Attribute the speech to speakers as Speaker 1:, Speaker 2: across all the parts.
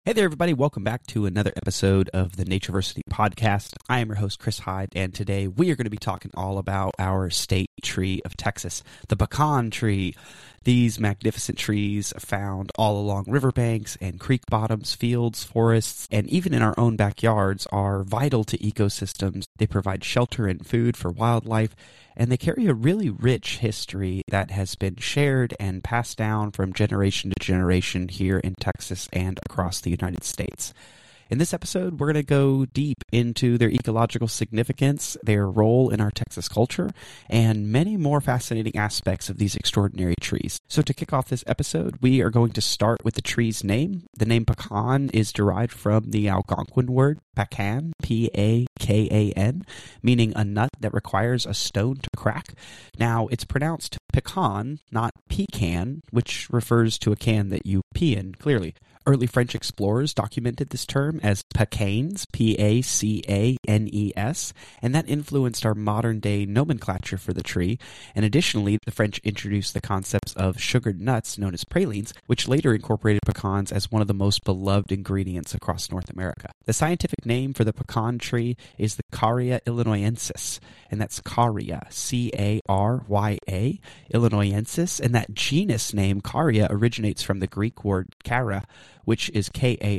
Speaker 1: Hey there, everybody. Welcome back to another episode of the Natureversity Podcast. I am your host, Chris Hyde, and today we are going to be talking all about our state tree of Texas, the pecan tree. These magnificent trees are found all along riverbanks and creek bottoms, fields, forests, and even in our own backyards are vital to ecosystems. They provide shelter and food for wildlife, and they carry a really rich history that has been shared and passed down from generation to generation here in Texas and across the United States. In this episode, we're going to go deep into their ecological significance, their role in our Texas culture, and many more fascinating aspects of these extraordinary trees. So to kick off this episode, we are going to start with the tree's name. The name pecan is derived from the Algonquin word pacan, P-A-K-A-N, meaning a nut that requires a stone to crack. Now, it's pronounced pecan, not pecan, which refers to a can that you pee in, clearly. Early French explorers documented this term as pacanes, P-A-C-A-N-E-S, and that influenced our modern-day nomenclature for the tree. And additionally, the French introduced the concepts of sugared nuts known as pralines, which later incorporated pecans as one of the most beloved ingredients across North America. The scientific name for the pecan tree is the Carya illinoisensis, and that's Carya, C-A-R-Y-A, illinoisensis, and that genus name, Carya, originates from the Greek word kara, which is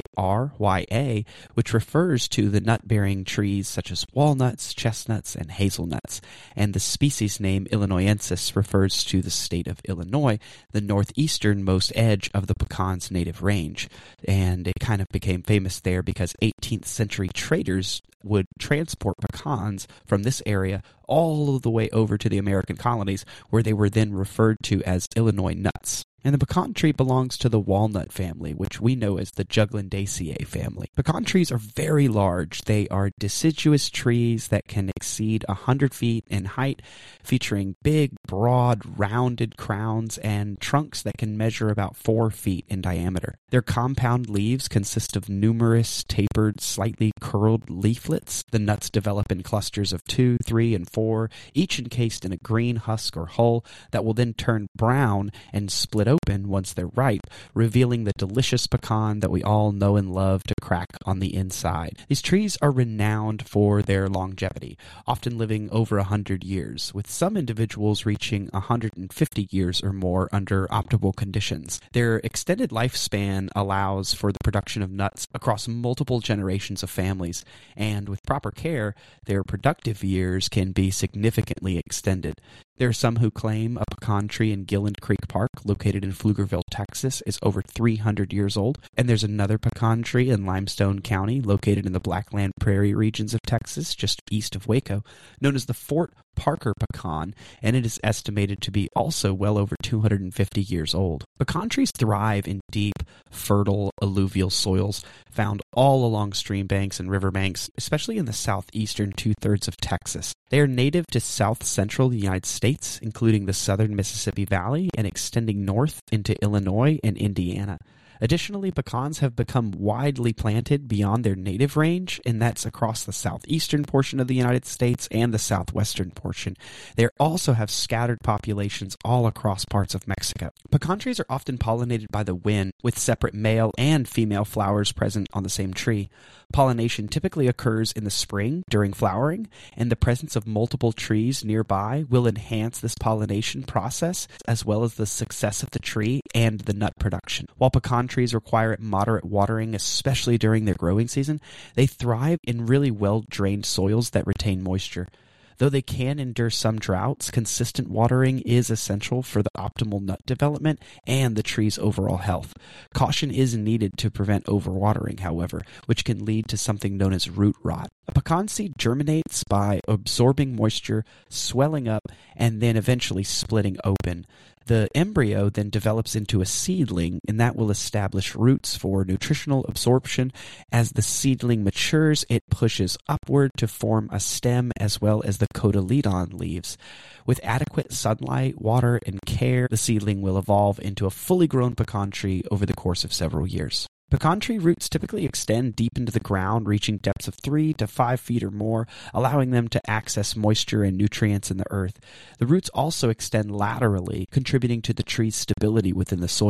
Speaker 1: K-A-R-Y-A, which refers to the nut-bearing trees such as walnuts, chestnuts, and hazelnuts. And the species name illinoisensis refers to the state of Illinois, the northeasternmost edge of the pecan's native range. And it kind of became famous there because 18th century traders would transport pecans from this area all the way over to the American colonies, where they were then referred to as Illinois nuts. And the pecan tree belongs to the walnut family, which we know as the Juglandaceae family. Pecan trees are very large. They are deciduous trees that can exceed 100 feet in height, featuring big, broad, rounded crowns and trunks that can measure about 4 feet in diameter. Their compound leaves consist of numerous tapered, slightly curled leaflets. The nuts develop in clusters of 2, 3, and 4, each encased in a green husk or hull that will then turn brown and split open once they're ripe, revealing the delicious pecan that we all know and love to crack on the inside. These trees are renowned for their longevity, often living over 100 years, with some individuals reaching 150 years or more under optimal conditions. Their extended lifespan allows for the production of nuts across multiple generations of families, and with proper care, their productive years can be significantly extended. There are some who claim a pecan tree in Gilland Creek Park, located in Pflugerville, Texas, is over 300 years old. And there's another pecan tree in Limestone County, located in the Blackland Prairie regions of Texas, just east of Waco, known as the Fort Parker pecan, and it is estimated to be also well over 250 years old. Pecan trees thrive in deep, fertile, alluvial soils found all along stream banks and riverbanks, especially in the southeastern two-thirds of Texas. They are native to south-central United States, including the southern Mississippi Valley and extending north into Illinois and Indiana. Additionally, pecans have become widely planted beyond their native range, and that's across the southeastern portion of the United States and the southwestern portion. They also have scattered populations all across parts of Mexico. Pecan trees are often pollinated by the wind, with separate male and female flowers present on the same tree. Pollination typically occurs in the spring during flowering, and the presence of multiple trees nearby will enhance this pollination process, as well as the success of the tree and the nut production. While pecan trees require moderate watering, especially during their growing season, they thrive in really well-drained soils that retain moisture. Though they can endure some droughts, consistent watering is essential for the optimal nut development and the tree's overall health. Caution is needed to prevent overwatering, however, which can lead to something known as root rot. A pecan seed germinates by absorbing moisture, swelling up, and then eventually splitting open. The embryo then develops into a seedling, and that will establish roots for nutritional absorption. As the seedling matures, it pushes upward to form a stem as well as the cotyledon leaves. With adequate sunlight, water, and care, the seedling will evolve into a fully grown pecan tree over the course of several years. Pecan tree roots typically extend deep into the ground, reaching depths of 3 to 5 feet or more, allowing them to access moisture and nutrients in the earth. The roots also extend laterally, contributing to the tree's stability within the soil.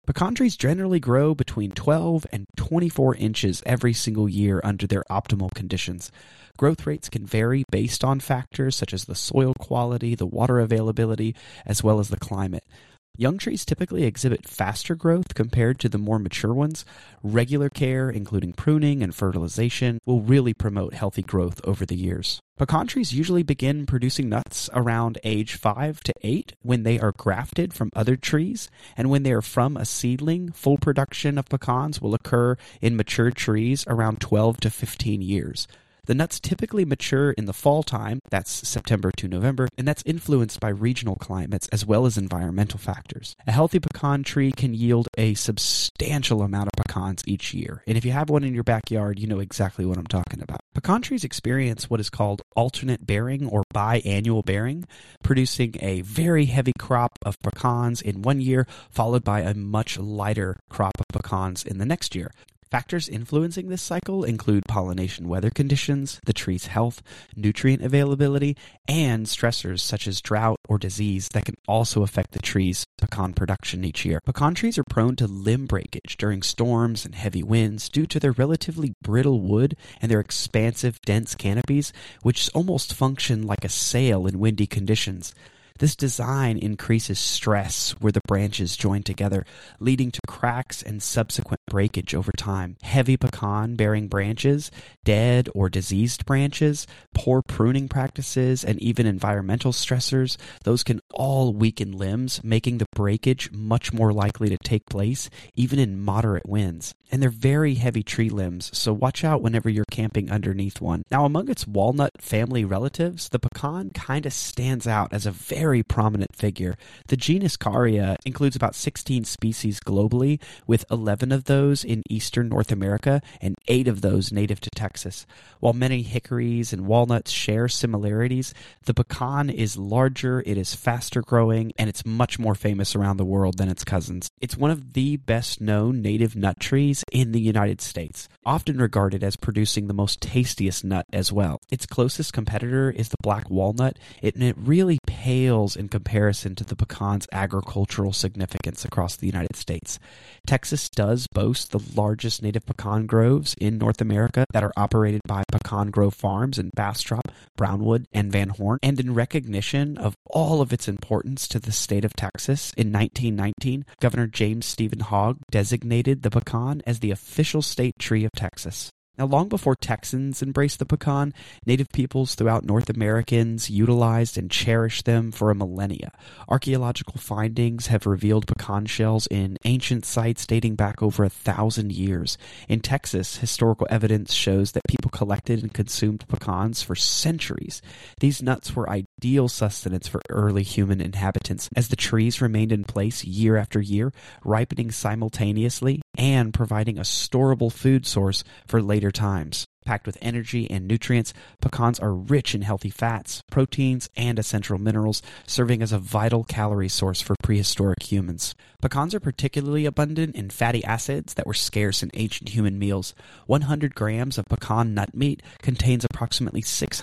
Speaker 1: Pecan trees generally grow between 12 and 24 inches every single year under their optimal conditions. Growth rates can vary based on factors such as the soil quality, the water availability, as well as the climate. Young trees typically exhibit faster growth compared to the more mature ones. Regular care, including pruning and fertilization, will really promote healthy growth over the years. Pecan trees usually begin producing nuts around age 5 to 8 when they are grafted from other trees, and when they are from a seedling, full production of pecans will occur in mature trees around 12 to 15 years. The nuts typically mature in the fall time, that's September to November, and that's influenced by regional climates as well as environmental factors. A healthy pecan tree can yield a substantial amount of pecans each year, and if you have one in your backyard, you know exactly what I'm talking about. Pecan trees experience what is called alternate bearing or biannual bearing, producing a very heavy crop of pecans in one year, followed by a much lighter crop of pecans in the next year. Factors influencing this cycle include pollination weather conditions, the tree's health, nutrient availability, and stressors such as drought or disease that can also affect the tree's pecan production each year. Pecan trees are prone to limb breakage during storms and heavy winds due to their relatively brittle wood and their expansive, dense canopies, which almost function like a sail in windy conditions. This design increases stress where the branches join together, leading to cracks and subsequent breakage over time. Heavy pecan-bearing branches, dead or diseased branches, poor pruning practices, and even environmental stressors, those can all weaken limbs, making the breakage much more likely to take place, even in moderate winds. And they're very heavy tree limbs, so watch out whenever you're camping underneath one. Now, among its walnut family relatives, the pecan kind of stands out as a very prominent figure. The genus Caria includes about 16 species globally, with 11 of those in eastern North America and 8 of those native to Texas. While many hickories and walnuts share similarities, the pecan is larger, it is faster growing, and it's much more famous around the world than its cousins. It's one of the best known native nut trees in the United States, often regarded as producing the most tastiest nut as well. Its closest competitor is the black walnut, and it really pales in comparison to the pecan's agricultural significance across the United States. Texas does boast the largest native pecan groves in North America that are operated by Pecan Grove Farms in Bastrop, Brownwood, and Van Horn. And in recognition of all of its importance to the state of Texas, in 1919, Governor James Stephen Hogg designated the pecan as the official state tree of Texas. Now, long before Texans embraced the pecan, native peoples throughout North Americans utilized and cherished them for a millennia. Archaeological findings have revealed pecan shells in ancient sites dating back over 1,000 years. In Texas, historical evidence shows that people collected and consumed pecans for centuries. These nuts were ideal sustenance for early human inhabitants, as the trees remained in place year after year, ripening simultaneously and providing a storable food source for later times. Packed with energy and nutrients, pecans are rich in healthy fats, proteins, and essential minerals, serving as a vital calorie source for prehistoric humans. Pecans are particularly abundant in fatty acids that were scarce in ancient human meals. 100 grams of pecan nut meat contains approximately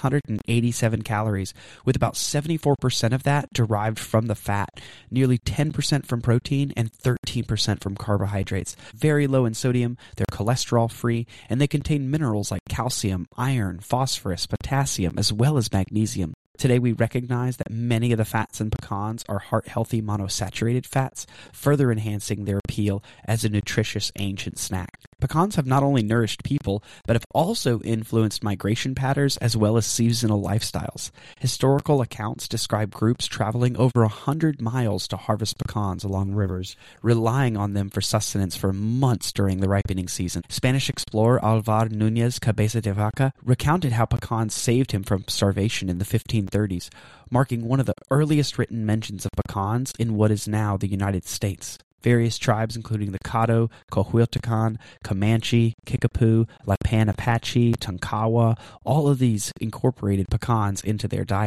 Speaker 1: 687 calories, with about 74% of that derived from the fat, nearly 10% from protein, and 13% from carbohydrates. Very low in sodium, they're cholesterol-free, and they contain minerals like calcium, iron, phosphorus, potassium, as well as magnesium. Today, we recognize that many of the fats in pecans are heart-healthy monosaturated fats, further enhancing their appeal as a nutritious ancient snack. Pecans have not only nourished people, but have also influenced migration patterns as well as seasonal lifestyles. Historical accounts describe groups traveling over 100 miles to harvest pecans along rivers, relying on them for sustenance for months during the ripening season. Spanish explorer Alvar Núñez Cabeza de Vaca recounted how pecans saved him from starvation in the 1530s, marking one of the earliest written mentions of pecans in what is now the United States. Various tribes, including the Caddo, Coahuiltecan, Comanche, Kickapoo, Lipan Apache, Tonkawa, all of these incorporated pecans into their diets.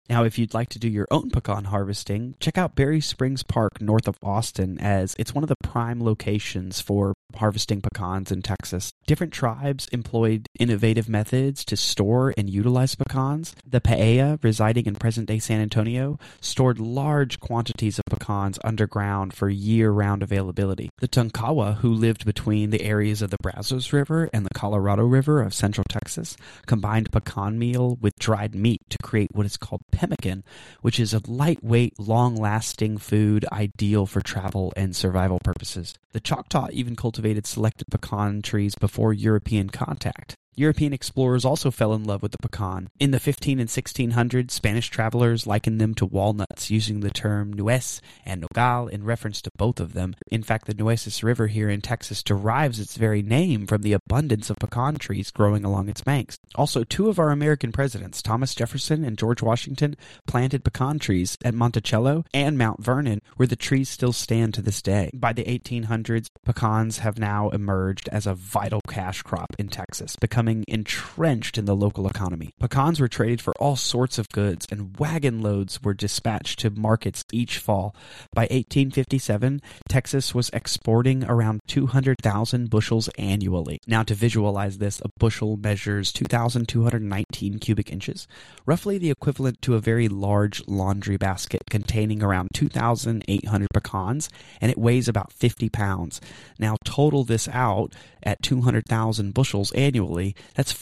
Speaker 1: Now, if you'd like to do your own pecan harvesting, check out Berry Springs Park north of Austin, as it's one of the prime locations for harvesting pecans in Texas. Different tribes employed innovative methods to store and utilize pecans. The Paella, residing in present-day San Antonio, stored large quantities of pecans underground for year-round availability. The Tonkawa, who lived between the areas of the Brazos River and the Colorado River of central Texas, combined pecan meal with dried meat to create what is called pemmican, which is a lightweight, long-lasting food ideal for travel and survival purposes. The Choctaw even cultivated selected pecan trees before European contact. European explorers also fell in love with the pecan. In the 15 and 1600s, Spanish travelers likened them to walnuts, using the term nuez and nogal in reference to both of them. In fact, the Nueces River here in Texas derives its very name from the abundance of pecan trees growing along its banks. Also, two of our American presidents, Thomas Jefferson and George Washington, planted pecan trees at Monticello and Mount Vernon, where the trees still stand to this day. By the 1800s, pecans have now emerged as a vital cash crop in Texas, becoming entrenched in the local economy. Pecans were traded for all sorts of goods, and wagon loads were dispatched to markets each fall. By 1857, Texas was exporting around 200,000 bushels annually. Now, to visualize this, a bushel measures 2,219 cubic inches, roughly the equivalent to a very large laundry basket containing around 2,800 pecans, and it weighs about 50 pounds. Now, total this out at 200,000 bushels annually, that's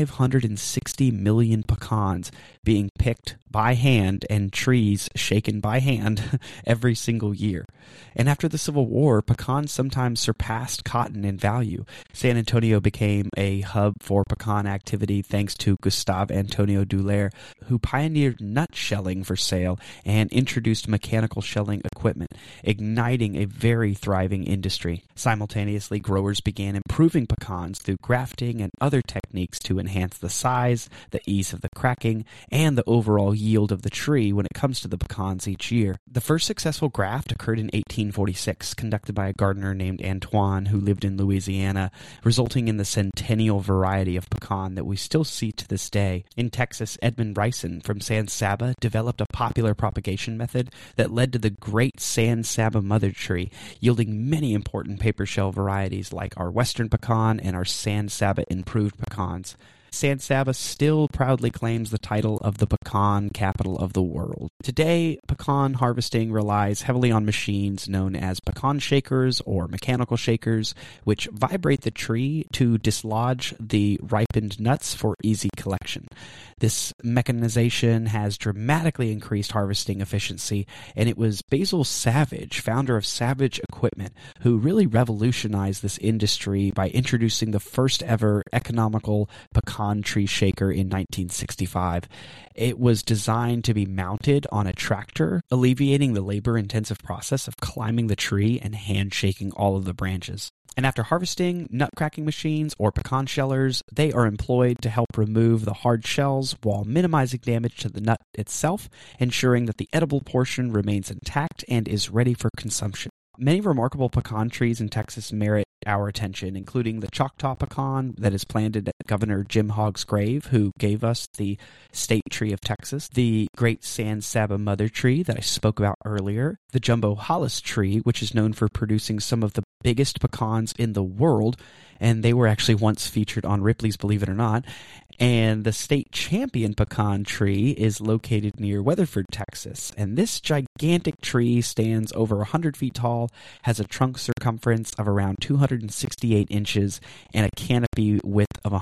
Speaker 1: 560 million pecans being picked by hand and trees shaken by hand every single year. And after the Civil War, pecans sometimes surpassed cotton in value. San Antonio became a hub for pecan activity thanks to Gustave Antonio Dullaire, who pioneered nut shelling for sale and introduced mechanical shelling equipment, igniting a very thriving industry. Simultaneously, growers began improving pecans through grafting and other techniques to enhance the size, the ease of the cracking, and the overall yield of the tree when it comes to the pecans each year. The first successful graft occurred in 1846, conducted by a gardener named Antoine who lived in Louisiana, resulting in the centennial variety of pecan that we still see to this day. In Texas, Edmund Ryson from San Saba developed a popular propagation method that led to the great San Saba mother tree, yielding many important paper shell varieties like our Western pecan and our San Saba improved pecans. San Saba still proudly claims the title of the pecan capital of the world. Today, pecan harvesting relies heavily on machines known as pecan shakers or mechanical shakers, which vibrate the tree to dislodge the ripened nuts for easy collection. This mechanization has dramatically increased harvesting efficiency, and it was Basil Savage, founder of Savage Equipment, who really revolutionized this industry by introducing the first ever economical pecan tree shaker in 1965. It was designed to be mounted on a tractor, alleviating the labor-intensive process of climbing the tree and hand-shaking all of the branches. And after harvesting, nut cracking machines or pecan shellers, they are employed to help remove the hard shells while minimizing damage to the nut itself, ensuring that the edible portion remains intact and is ready for consumption. Many remarkable pecan trees in Texas merit our attention, including the Choctaw pecan that is planted at Governor Jim Hogg's grave, who gave us the state tree of Texas, the great San Saba mother tree that I spoke about earlier, the Jumbo Hollis tree, which is known for producing some of the biggest pecans in the world, and they were actually once featured on Ripley's Believe It or Not. And the state champion pecan tree is located near Weatherford, Texas. And this gigantic tree stands over 100 feet tall, has a trunk circumference of around 268 inches, and a canopy width of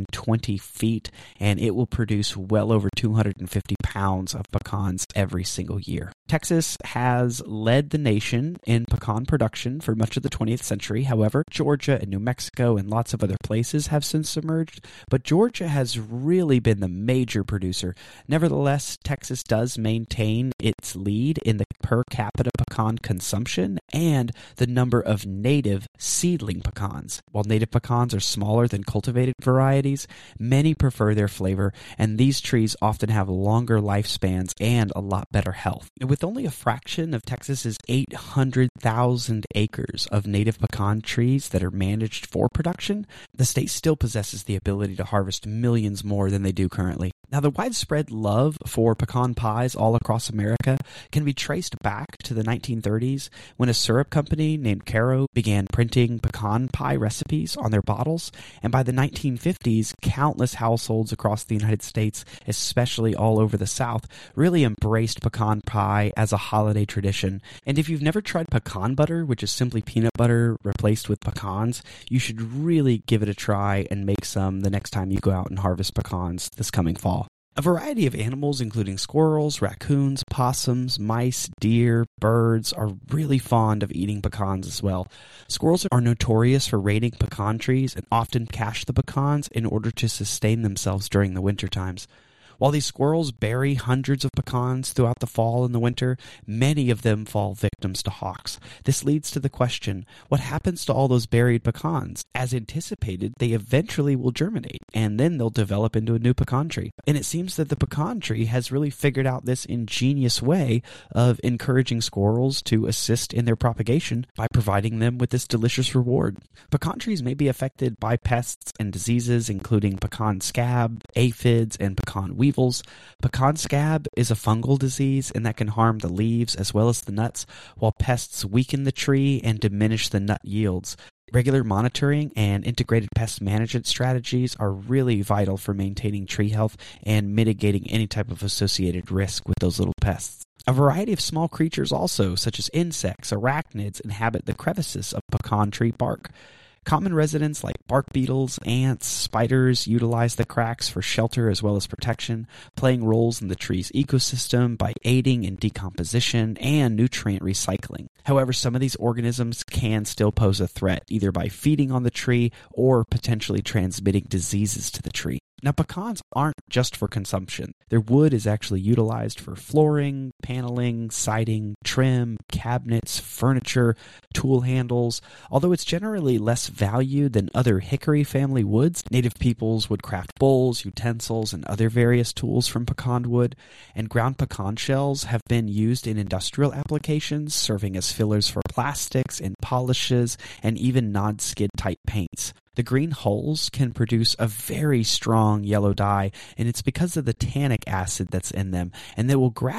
Speaker 1: 120 feet. And it will produce well over 250 pounds of pecans every single year. Texas has led the nation in pecan production for much of the 20th century. However, Georgia and New Mexico and lots of other places have since emerged, but Georgia has really been the major producer. Nevertheless, Texas does maintain its lead in the per capita pecan consumption and the number of native seedling pecans. While native pecans are smaller than cultivated varieties, many prefer their flavor, and these trees often have longer lifespans and a lot better health. With only a fraction of Texas's 800,000 acres of native pecan trees that are managed for production, the state still possesses the ability to harvest millions more than they do currently. Now, the widespread love for pecan pies all across America can be traced back to the 1930s when a syrup company named Caro began printing pecan pie recipes on their bottles, and by the 1950s, countless households across the United States, especially all over the South, really embraced pecan pie as a holiday tradition. And if you've never tried pecan butter, which is simply peanut butter replaced with pecans, you should really give it a try and make some the next time you go out and harvest pecans this coming fall. A variety of animals, including squirrels, raccoons, possums, mice, deer, birds, are really fond of eating pecans as well. Squirrels are notorious for raiding pecan trees and often cache the pecans in order to sustain themselves during the winter times. While these squirrels bury hundreds of pecans throughout the fall and the winter, many of them fall victims to hawks. This leads to the question, what happens to all those buried pecans? As anticipated, they eventually will germinate, and then they'll develop into a new pecan tree. And it seems that the pecan tree has really figured out this ingenious way of encouraging squirrels to assist in their propagation by providing them with this delicious reward. Pecan trees may be affected by pests and diseases, including pecan scab, aphids, and pecan weevils. Pecan scab is a fungal disease and that can harm the leaves as well as the nuts, while pests weaken the tree and diminish the nut yields. Regular monitoring and integrated pest management strategies are really vital for maintaining tree health and mitigating any type of associated risk with those little pests. A variety of small creatures also, such as insects, arachnids, inhabit the crevices of pecan tree bark. Common residents like bark beetles, ants, spiders utilize the cracks for shelter as well as protection, playing roles in the tree's ecosystem by aiding in decomposition and nutrient recycling. However, some of these organisms can still pose a threat, either by feeding on the tree or potentially transmitting diseases to the tree. Now, pecans aren't just for consumption. Their wood is actually utilized for flooring, paneling, siding, trim, cabinets, furniture, tool handles. Although it's generally less valued than other hickory family woods, native peoples would craft bowls, utensils, and other various tools from pecan wood, and ground pecan shells have been used in industrial applications, serving as fillers for plastics and polishes, and even non-skid type paints. The green hulls can produce a very strong yellow dye, and it's because of the tannic acid that's in them, and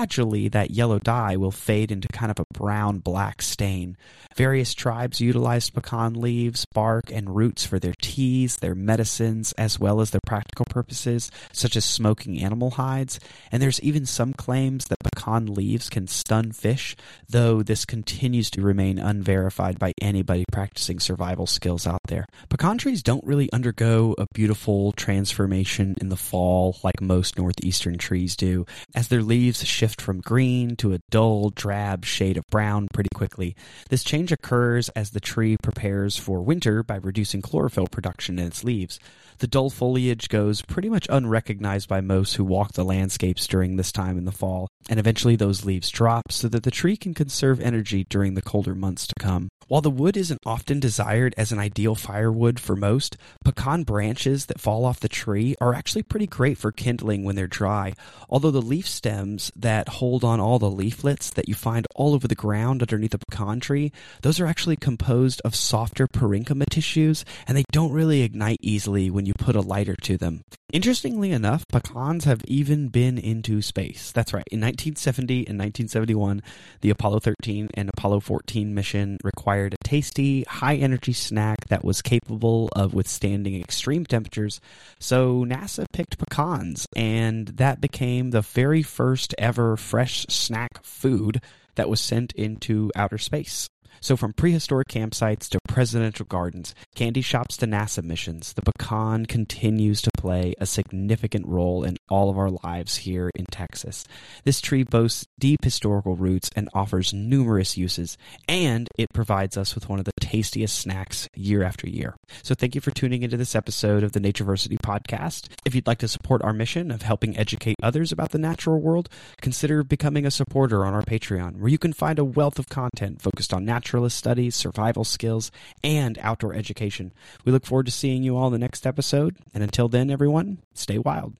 Speaker 1: that yellow dye will fade into kind of a brown-black stain. Various tribes utilized pecan leaves, bark, and roots for their teas, their medicines, as well as their practical purposes, such as smoking animal hides, and there's even some claims that pecan leaves can stun fish, though this continues to remain unverified by anybody practicing survival skills out there. Pecan trees don't really undergo a beautiful transformation in the fall like most northeastern trees do, as their leaves shift from green to a dull, drab shade of brown pretty quickly. This change occurs as the tree prepares for winter by reducing chlorophyll production in its leaves. The dull foliage goes pretty much unrecognized by most who walk the landscapes during this time in the fall, and eventually those leaves drop so that the tree can conserve energy during the colder months to come. While the wood isn't often desired as an ideal firewood for most, pecan branches that fall off the tree are actually pretty great for kindling when they're dry, although the leaf stems that hold on all the leaflets that you find all over the ground underneath a pecan tree, those are actually composed of softer parenchyma tissues, and they don't really ignite easily when you put a lighter to them. Interestingly enough, pecans have even been into space. That's right. In 1970 and 1971, the Apollo 13 and Apollo 14 mission required a tasty, high-energy snack that was capable of withstanding extreme temperatures. So NASA picked pecans, and that became the very first ever fresh snack food that was sent into outer space. So from prehistoric campsites to presidential gardens, candy shops to NASA missions, the pecan continues to play a significant role in all of our lives here in Texas. This tree boasts deep historical roots and offers numerous uses, and it provides us with one of the tastiest snacks year after year. So thank you for tuning into this episode of the Natureversity Podcast. If you'd like to support our mission of helping educate others about the natural world, consider becoming a supporter on our Patreon, where you can find a wealth of content focused on naturalist studies, survival skills, and outdoor education. We look forward to seeing you all in the next episode, and until then, everyone, stay wild.